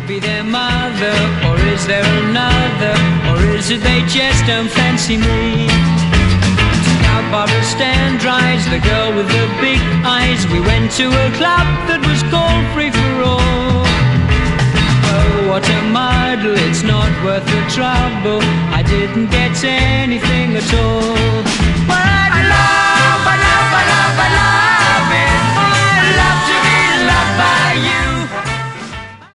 be their mother, or is there another, or is it they just don't fancy me? Took out Barbara Stand-Drives, the girl with the big eyes. We went to a club that was called Free For All. Oh, what a muddle, it's not worth the trouble. I didn't get anything at all.